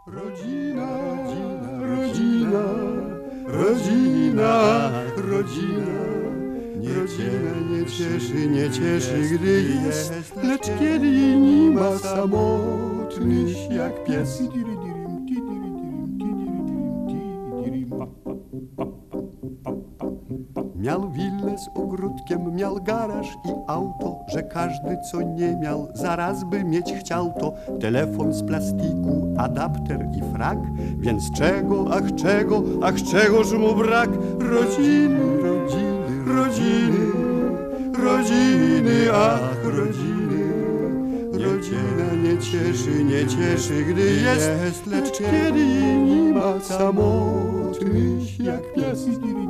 Rodzina, rodzina, rodzina, rodzina. Nie cieszy, gdy jest, lecz kiedy nie ma, samotnyś jak pies. Miał willę z ogródkiem, miał garaż i auto, że każdy co nie miał, zaraz by mieć chciał to. Telefon z plastiku, adapter i frak, więc czego, ach czegoż mu brak? Rodziny, rodziny, rodziny, rodziny, ach rodziny. Rodzina nie cieszy, gdy jest, lecz kiedy nie ma, samotnyś jak pies.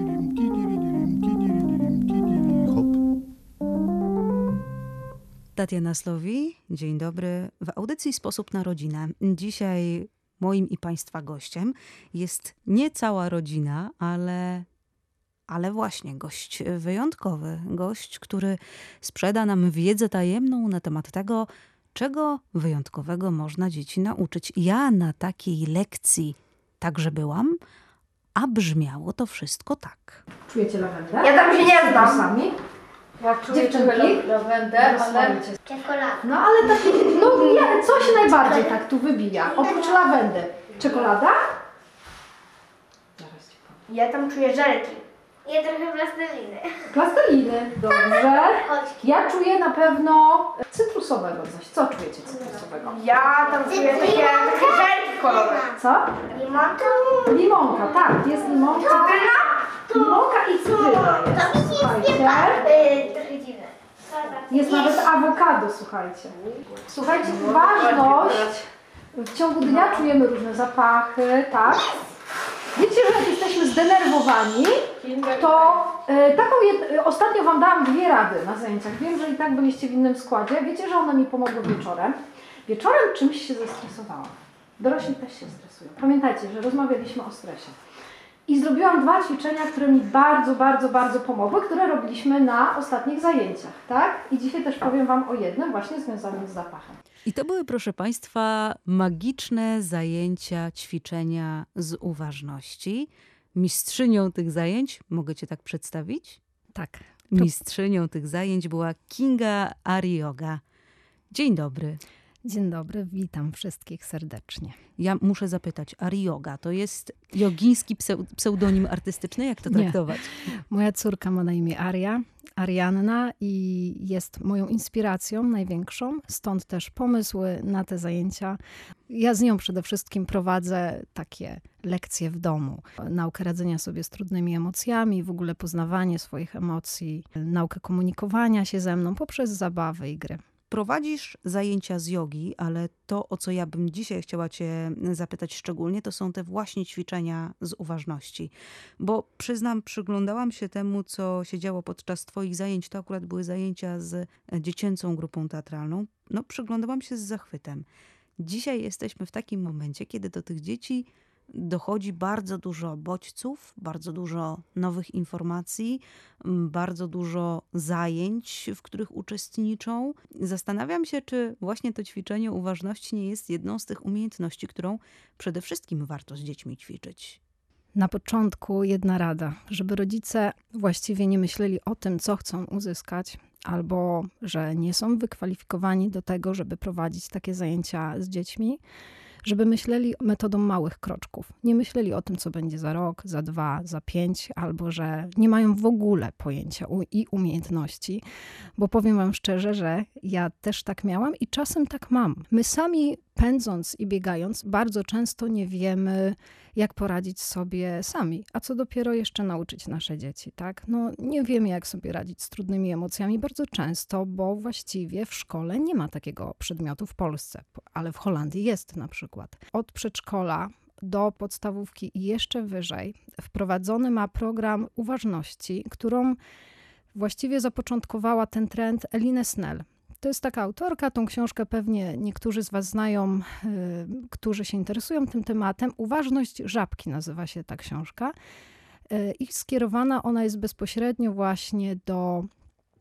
Tatiana Slowi, dzień dobry. W audycji Sposób na rodzinę. Dzisiaj moim i Państwa gościem jest nie cała rodzina, ale właśnie gość wyjątkowy. Gość, który sprzeda nam wiedzę tajemną na temat tego, czego wyjątkowego można dzieci nauczyć. Ja na takiej lekcji także byłam, a brzmiało to wszystko tak. Czujecie lawendę? Ja tam się nie znam. Sami? Ja czuję lawendę, ale... Czekolada. No ale takie, no nie, co się najbardziej tak tu wybija? Oprócz lawendy. Czekolada? Zaraz ci powiem. Ja tam czuję żelki. Ja trochę plasteliny. Plasteliny, dobrze. Chodźki. Ja czuję na pewno cytrusowego coś. Co czujecie cytrusowego? Ja tam czuję takie żelki kolorowe. Co? Limonka? Limonka, tak, jest limonka. Limonka i cytryna jest. To mi nic Słuchajcie. nie pachnie. Trochę dziwne. Jest nawet awokado, słuchajcie. Słuchajcie, ważność. W ciągu dnia czujemy różne zapachy, tak? Wiecie, że jak jesteśmy zdenerwowani, to ostatnio Wam dałam 2 rady na zajęciach. Wiem, że i tak byliście w innym składzie. Wiecie, że one mi pomogły wieczorem. Wieczorem czymś się zestresowałam. Dorośli też się stresują. Pamiętajcie, że rozmawialiśmy o stresie. I zrobiłam 2 ćwiczenia, które mi bardzo, bardzo, bardzo pomogły, które robiliśmy na ostatnich zajęciach, tak? I dzisiaj też powiem Wam o jednym właśnie związanym z zapachem. I to były, proszę Państwa, magiczne zajęcia, ćwiczenia z uważności. Mistrzynią tych zajęć, mogę Cię tak przedstawić? Tak. Mistrzynią tych zajęć była Kinga Arioga. Dzień dobry. Dzień dobry, witam wszystkich serdecznie. Ja muszę zapytać, Arioga to jest jogiński pseudonim artystyczny? Jak to traktować? Moja córka ma na imię Aria, Arianna i jest moją inspiracją największą, stąd też pomysły na te zajęcia. Ja z nią przede wszystkim prowadzę takie lekcje w domu. Naukę radzenia sobie z trudnymi emocjami, w ogóle poznawanie swoich emocji, naukę komunikowania się ze mną poprzez zabawy i gry. Prowadzisz zajęcia z jogi, ale to, o co ja bym dzisiaj chciała Cię zapytać szczególnie, to są te właśnie ćwiczenia z uważności. Bo przyznam, przyglądałam się temu, co się działo podczas Twoich zajęć. To akurat były zajęcia z dziecięcą grupą teatralną. No, przyglądałam się z zachwytem. Dzisiaj jesteśmy w takim momencie, kiedy do tych dzieci dochodzi bardzo dużo bodźców, bardzo dużo nowych informacji, bardzo dużo zajęć, w których uczestniczą. Zastanawiam się, czy właśnie to ćwiczenie uważności nie jest jedną z tych umiejętności, którą przede wszystkim warto z dziećmi ćwiczyć. Na początku jedna rada, żeby rodzice właściwie nie myśleli o tym, co chcą uzyskać, albo że nie są wykwalifikowani do tego, żeby prowadzić takie zajęcia z dziećmi, żeby myśleli metodą małych kroczków. Nie myśleli o tym, co będzie za rok, za 2, za 5, albo że nie mają w ogóle pojęcia i umiejętności. Bo powiem Wam szczerze, że ja też tak miałam i czasem tak mam. My sami pędząc i biegając bardzo często nie wiemy, jak poradzić sobie sami. A co dopiero jeszcze nauczyć nasze dzieci, tak? No nie wiemy, jak sobie radzić z trudnymi emocjami bardzo często, bo właściwie w szkole nie ma takiego przedmiotu w Polsce, ale w Holandii jest na przykład. Od przedszkola do podstawówki i jeszcze wyżej wprowadzony ma program uważności, którą właściwie zapoczątkowała ten trend Eline Snell. To jest taka autorka, tą książkę pewnie niektórzy z Was znają, którzy się interesują tym tematem. Uważność żabki nazywa się ta książka i skierowana ona jest bezpośrednio właśnie do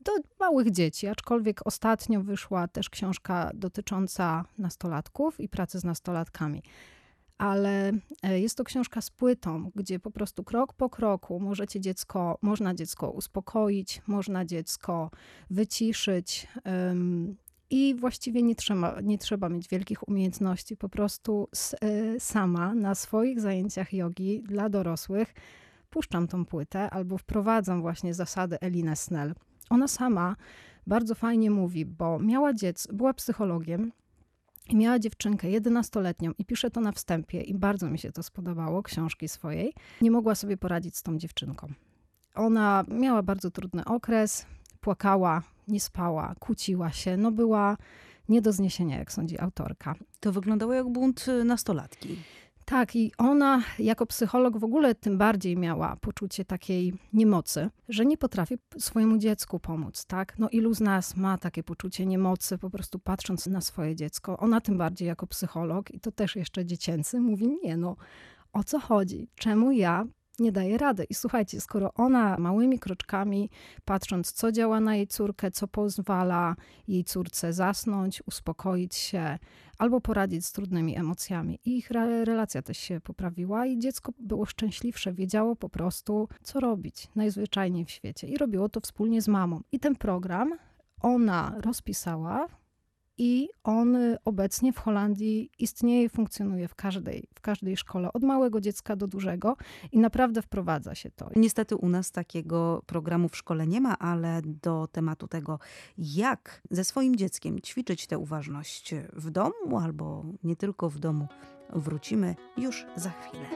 do małych dzieci, aczkolwiek ostatnio wyszła też książka dotycząca nastolatków i pracy z nastolatkami. Ale jest to książka z płytą, gdzie po prostu krok po kroku można dziecko uspokoić, można dziecko wyciszyć i właściwie nie trzeba mieć wielkich umiejętności. Po prostu sama na swoich zajęciach jogi dla dorosłych puszczam tą płytę albo wprowadzam właśnie zasady Elinę Snell. Ona sama bardzo fajnie mówi, bo była psychologiem, i miała dziewczynkę 11-letnią i pisze to na wstępie i bardzo mi się to spodobało, książki swojej. Nie mogła sobie poradzić z tą dziewczynką. Ona miała bardzo trudny okres, płakała, nie spała, kłóciła się, była nie do zniesienia, jak sądzi autorka. To wyglądało jak bunt nastolatki. Tak, i ona jako psycholog w ogóle tym bardziej miała poczucie takiej niemocy, że nie potrafi swojemu dziecku pomóc, tak? Ilu z nas ma takie poczucie niemocy, po prostu patrząc na swoje dziecko. Ona tym bardziej jako psycholog, i to też jeszcze dziecięcy, mówi, o co chodzi? Czemu ja nie daję rady? I słuchajcie, skoro ona małymi kroczkami, patrząc co działa na jej córkę, co pozwala jej córce zasnąć, uspokoić się, albo poradzić z trudnymi emocjami. I ich relacja też się poprawiła i dziecko było szczęśliwsze, wiedziało po prostu, co robić najzwyczajniej w świecie. I robiło to wspólnie z mamą. I ten program ona rozpisała i on obecnie w Holandii istnieje i funkcjonuje w każdej szkole, od małego dziecka do dużego i naprawdę wprowadza się to. Niestety u nas takiego programu w szkole nie ma, ale do tematu tego, jak ze swoim dzieckiem ćwiczyć tę uważność w domu albo nie tylko w domu, wrócimy już za chwilę.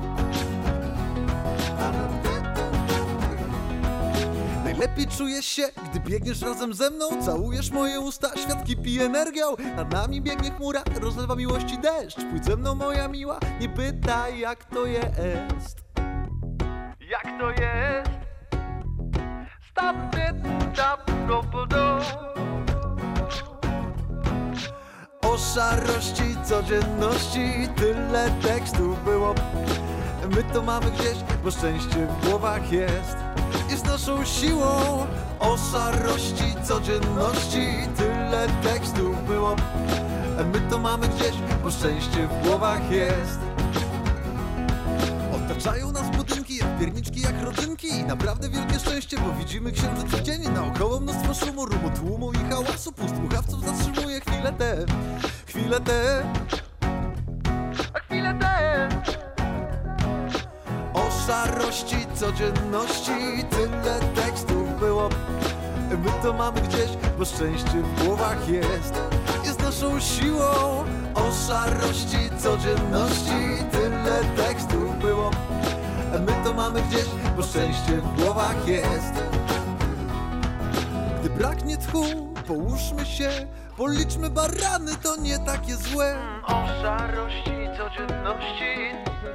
Najlepiej czuję się, gdy biegniesz razem ze mną. Całujesz moje usta, świat kipi energią. Nad nami biegnie chmura, rozlewa miłości deszcz. Pójdź ze mną, moja miła, nie pytaj jak to jest. Jak to jest? Stop it, stop, do. O szarości codzienności tyle tekstów było. My to mamy gdzieś, bo szczęście w głowach jest naszą siłą. O szarości codzienności tyle tekstów było. My to mamy gdzieś, bo szczęście w głowach jest. Otaczają nas budynki jak pierniczki, jak rodzynki. Naprawdę wielkie szczęście, bo widzimy księżyc w dzień. Naokoło mnóstwo szumu, rumu, tłumu i hałasu. Pustmuchawców zatrzymuje chwilę te. A chwilę te. O szarości codzienności tyle tekstów było. My to mamy gdzieś, bo szczęście w głowach jest naszą siłą. O szarości codzienności tyle tekstów było. My to mamy gdzieś, bo szczęście w głowach jest. Gdy braknie tchu, połóżmy się, policzmy barany, to nie takie złe. O szarości codzienności.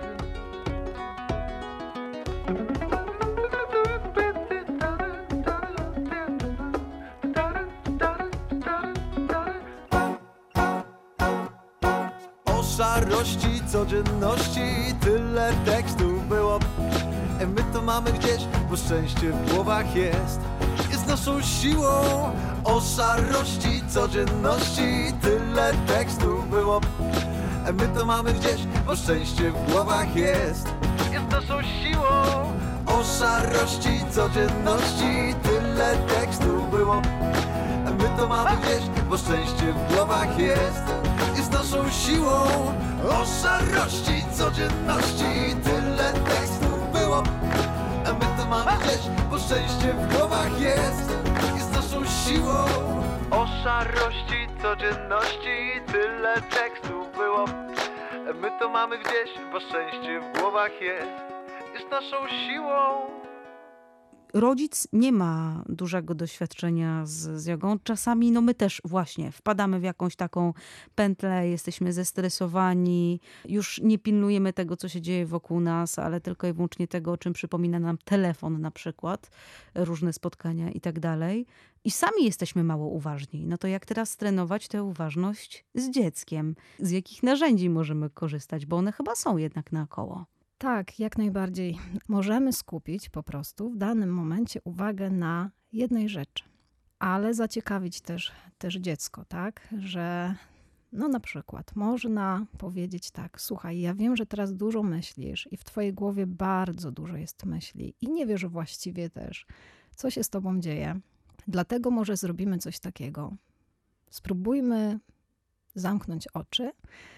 O szarości codzienności tyle tekstów było. My to mamy gdzieś, bo szczęście w głowach jest naszą siłą. O szarości codzienności tyle tekstów było. My to mamy gdzieś, bo szczęście w głowach jest naszą siłą. O szarości codzienności tyle tekstów było. My to mamy gdzieś, bo szczęście w głowach jest naszą siłą. O szarości codzienności tyle tekstów było. My to mamy gdzieś, bo szczęście w głowach jest naszą siłą. O szarości codzienności tyle tekstów było. My to mamy gdzieś, bo szczęście w głowach jest naszą siłą. Rodzic nie ma dużego doświadczenia z jogą. Czasami my też właśnie wpadamy w jakąś taką pętlę, jesteśmy zestresowani, już nie pilnujemy tego, co się dzieje wokół nas, ale tylko i wyłącznie tego, o czym przypomina nam telefon na przykład, różne spotkania i tak dalej. I sami jesteśmy mało uważni. No to jak teraz trenować tę uważność z dzieckiem? Z jakich narzędzi możemy korzystać? Bo one chyba są jednak naokoło. Tak, jak najbardziej. Możemy skupić po prostu w danym momencie uwagę na jednej rzeczy. ale zaciekawić też dziecko, tak? Że no na przykład można powiedzieć tak, słuchaj, ja wiem, że teraz dużo myślisz i w twojej głowie bardzo dużo jest myśli i nie wiesz właściwie też, co się z tobą dzieje. Dlatego może zrobimy coś takiego. Spróbujmy zamknąć oczy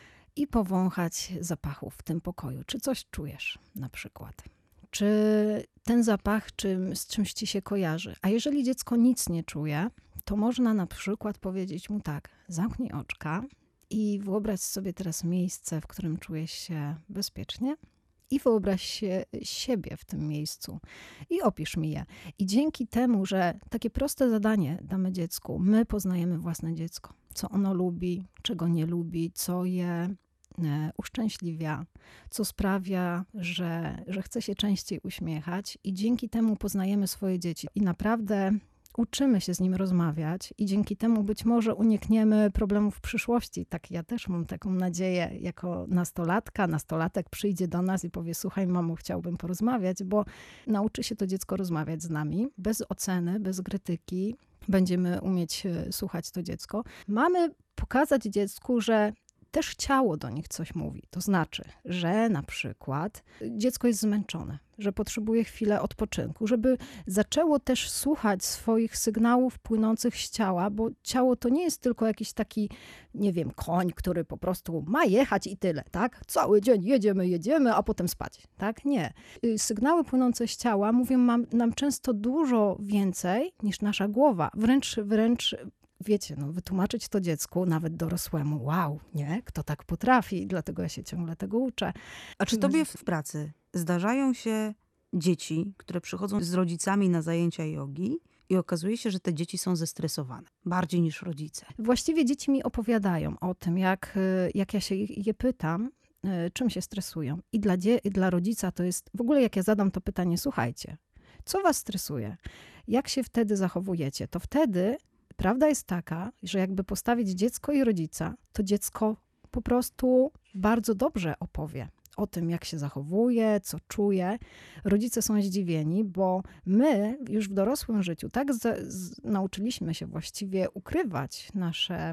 i powąchać zapachów w tym pokoju. Czy coś czujesz na przykład? Czy ten zapach z czymś ci się kojarzy? A jeżeli dziecko nic nie czuje, to można na przykład powiedzieć mu tak, zamknij oczka i wyobraź sobie teraz miejsce, w którym czujesz się bezpiecznie i wyobraź siebie w tym miejscu i opisz mi je. I dzięki temu, że takie proste zadanie damy dziecku, my poznajemy własne dziecko. Co ono lubi, czego nie lubi, co je uszczęśliwia, co sprawia, że chce się częściej uśmiechać i dzięki temu poznajemy swoje dzieci i naprawdę uczymy się z nim rozmawiać i dzięki temu być może unikniemy problemów w przyszłości. Tak, ja też mam taką nadzieję jako nastolatek przyjdzie do nas i powie, słuchaj mamo, chciałbym porozmawiać, bo nauczy się to dziecko rozmawiać z nami, bez oceny, bez krytyki. Będziemy umieć słuchać to dziecko. Mamy pokazać dziecku, że też ciało do nich coś mówi. To znaczy, że na przykład dziecko jest zmęczone, że potrzebuje chwilę odpoczynku, żeby zaczęło też słuchać swoich sygnałów płynących z ciała, bo ciało to nie jest tylko jakiś taki, nie wiem, koń, który po prostu ma jechać i tyle, tak? Cały dzień jedziemy, a potem spać, tak? Nie. Sygnały płynące z ciała mówią nam często dużo więcej niż nasza głowa. Wręcz wiecie, wytłumaczyć to dziecku, nawet dorosłemu, wow, nie? Kto tak potrafi? Dlatego ja się ciągle tego uczę. A czy tobie w pracy zdarzają się dzieci, które przychodzą z rodzicami na zajęcia jogi i okazuje się, że te dzieci są zestresowane, bardziej niż rodzice? Właściwie dzieci mi opowiadają o tym, jak ja się je pytam, czym się stresują. I dla rodzica to jest, w ogóle jak ja zadam to pytanie, słuchajcie, co was stresuje? Jak się wtedy zachowujecie? To wtedy prawda jest taka, że jakby postawić dziecko i rodzica, to dziecko po prostu bardzo dobrze opowie o tym, jak się zachowuje, co czuje. Rodzice są zdziwieni, bo my już w dorosłym życiu tak nauczyliśmy się właściwie ukrywać nasze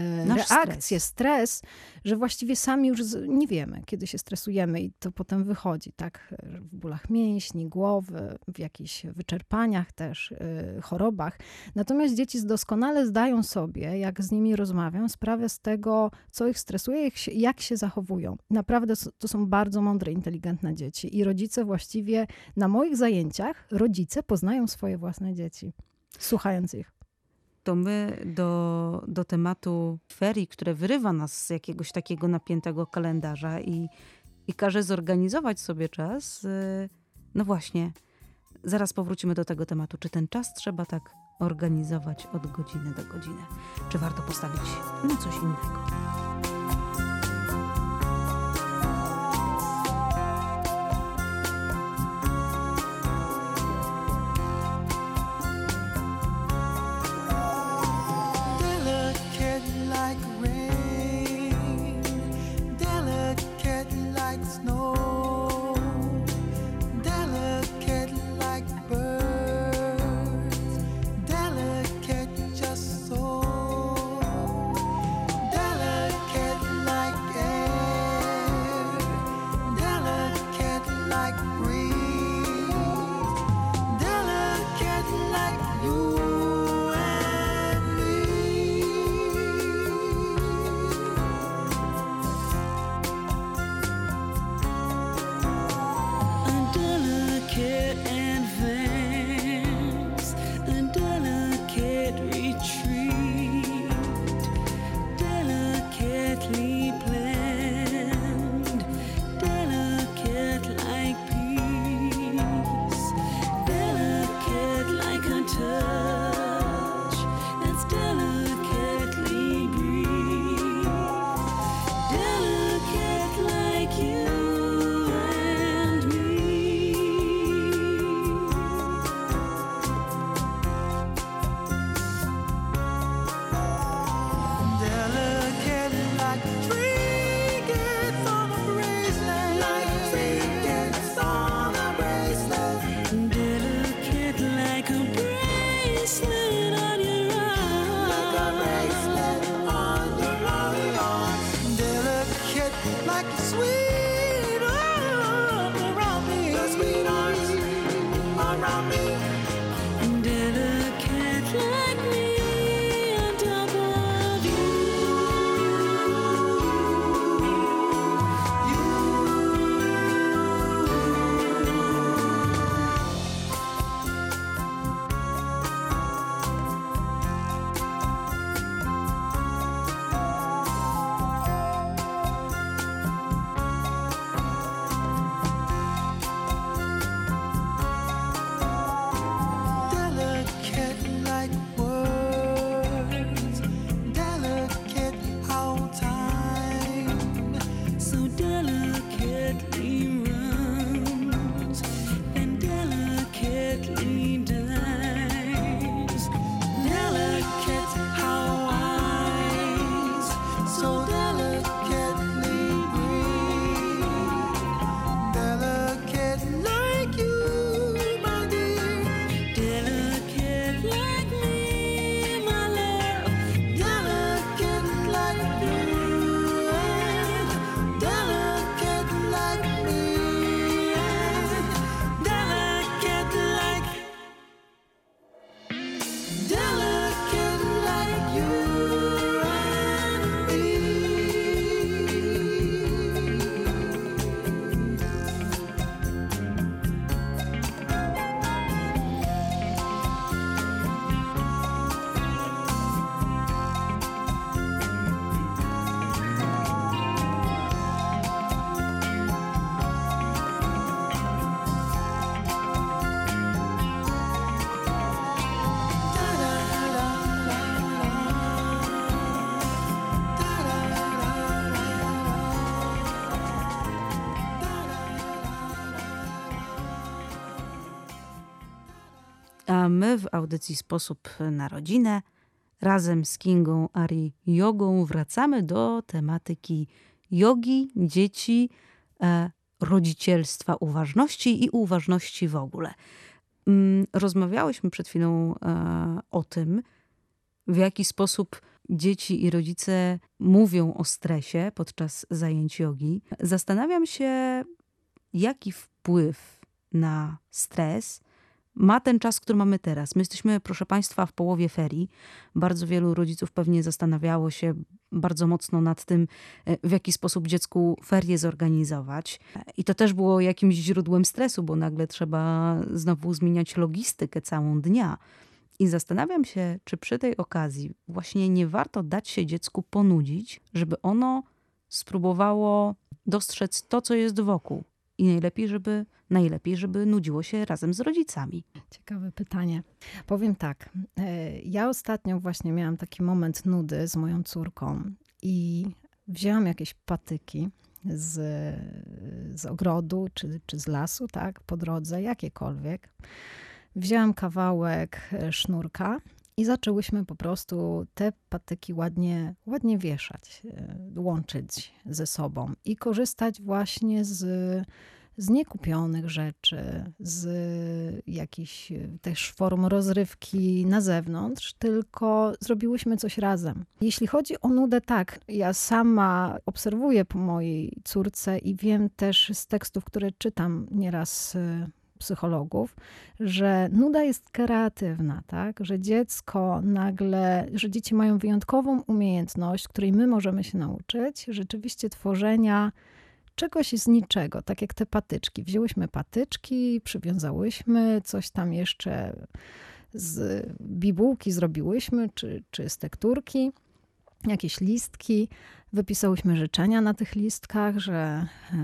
reakcje, stres, że właściwie sami już nie wiemy, kiedy się stresujemy i to potem wychodzi, tak, w bólach mięśni, głowy, w jakichś wyczerpaniach też, chorobach. Natomiast dzieci doskonale zdają sobie, jak z nimi rozmawiam, sprawę z tego, co ich stresuje, jak się zachowują. Naprawdę to są bardzo mądre, inteligentne dzieci i rodzice właściwie na moich zajęciach, rodzice poznają swoje własne dzieci, słuchając ich. To my do tematu ferii, które wyrywa nas z jakiegoś takiego napiętego kalendarza i każe zorganizować sobie czas, no właśnie, zaraz powrócimy do tego tematu. Czy ten czas trzeba tak organizować od godziny do godziny? Czy warto postawić na coś innego? A my w audycji Sposób na rodzinę razem z Kingą Ari Jogą wracamy do tematyki jogi, dzieci, rodzicielstwa, uważności i uważności w ogóle. Rozmawiałyśmy przed chwilą o tym, w jaki sposób dzieci i rodzice mówią o stresie podczas zajęć jogi. Zastanawiam się, jaki wpływ na stres ma ten czas, który mamy teraz. My jesteśmy, proszę Państwa, w połowie ferii. Bardzo wielu rodziców pewnie zastanawiało się bardzo mocno nad tym, w jaki sposób dziecku ferie zorganizować. I to też było jakimś źródłem stresu, bo nagle trzeba znowu zmieniać logistykę całą dnia. I zastanawiam się, czy przy tej okazji właśnie nie warto dać się dziecku ponudzić, żeby ono spróbowało dostrzec to, co jest wokół. I najlepiej, żeby nudziło się razem z rodzicami. Ciekawe pytanie. Powiem tak, ja ostatnio właśnie miałam taki moment nudy z moją córką i wzięłam jakieś patyki z ogrodu czy z lasu, tak, po drodze, jakiekolwiek. Wzięłam kawałek sznurka i zaczęłyśmy po prostu te patyki ładnie wieszać, łączyć ze sobą i korzystać właśnie z niekupionych rzeczy, z jakichś też form rozrywki na zewnątrz, tylko zrobiłyśmy coś razem. Jeśli chodzi o nudę, tak, ja sama obserwuję po mojej córce i wiem też z tekstów, które czytam nieraz psychologów, że nuda jest kreatywna, tak? Że że dzieci mają wyjątkową umiejętność, której my możemy się nauczyć, rzeczywiście tworzenia czegoś z niczego, tak jak te patyczki. Wzięłyśmy patyczki, przywiązałyśmy, coś tam jeszcze z bibułki zrobiłyśmy, czy z tekturki, jakieś listki. Wypisałyśmy życzenia na tych listkach, że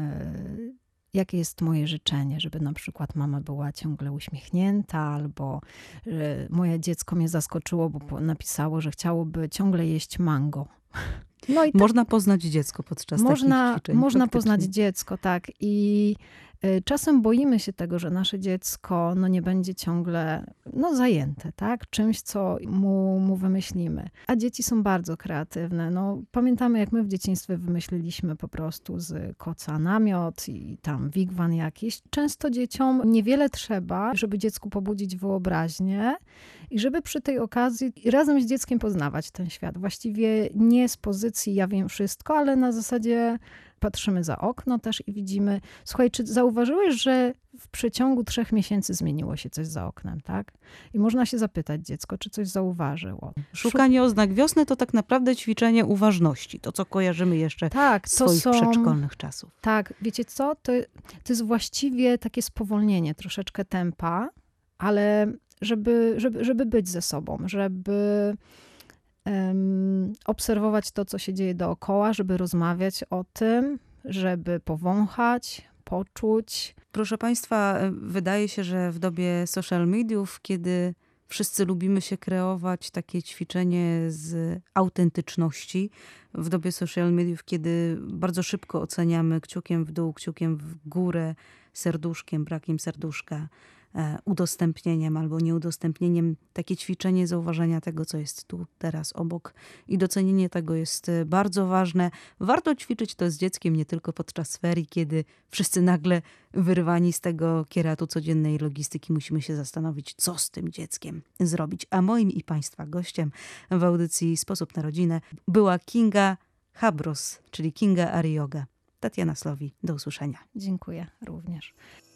jakie jest moje życzenie, żeby na przykład mama była ciągle uśmiechnięta, albo moje dziecko mnie zaskoczyło, bo napisało, że chciałoby ciągle jeść mango. No i można poznać dziecko podczas takich ćwiczeń. Można poznać dziecko, tak. I czasem boimy się tego, że nasze dziecko nie będzie ciągle zajęte, tak? Czymś, co mu wymyślimy. A dzieci są bardzo kreatywne. Pamiętamy, jak my w dzieciństwie wymyśliliśmy po prostu z koca namiot i tam wigwan jakiś. Często dzieciom niewiele trzeba, żeby dziecku pobudzić wyobraźnię i żeby przy tej okazji razem z dzieckiem poznawać ten świat. Właściwie nie z pozycji ja wiem wszystko, ale na zasadzie patrzymy za okno też i widzimy. Słuchaj, czy zauważyłeś, że w przeciągu 3 miesięcy zmieniło się coś za oknem, tak? I można się zapytać dziecko, czy coś zauważyło. Szukanie oznak wiosny to tak naprawdę ćwiczenie uważności. To, co kojarzymy jeszcze z swoich przedszkolnych czasów. Tak, wiecie co? To jest właściwie takie spowolnienie, troszeczkę tempa, ale żeby być ze sobą, żeby obserwować to, co się dzieje dookoła, żeby rozmawiać o tym, żeby powąchać, poczuć. Proszę Państwa, wydaje się, że w dobie social mediów, kiedy wszyscy lubimy się kreować, takie ćwiczenie z autentyczności, w dobie social mediów, kiedy bardzo szybko oceniamy kciukiem w dół, kciukiem w górę, serduszkiem, brakiem serduszka, udostępnieniem albo nieudostępnieniem, takie ćwiczenie zauważenia tego, co jest tu, teraz, obok i docenienie tego jest bardzo ważne. Warto ćwiczyć to z dzieckiem nie tylko podczas ferii, kiedy wszyscy nagle wyrwani z tego kieratu codziennej logistyki musimy się zastanowić, co z tym dzieckiem zrobić. A moim i Państwa gościem w audycji Sposób na rodzinę była Kinga Habros, czyli Kinga Ari Joga. Tatiana Slowi, do usłyszenia. Dziękuję również.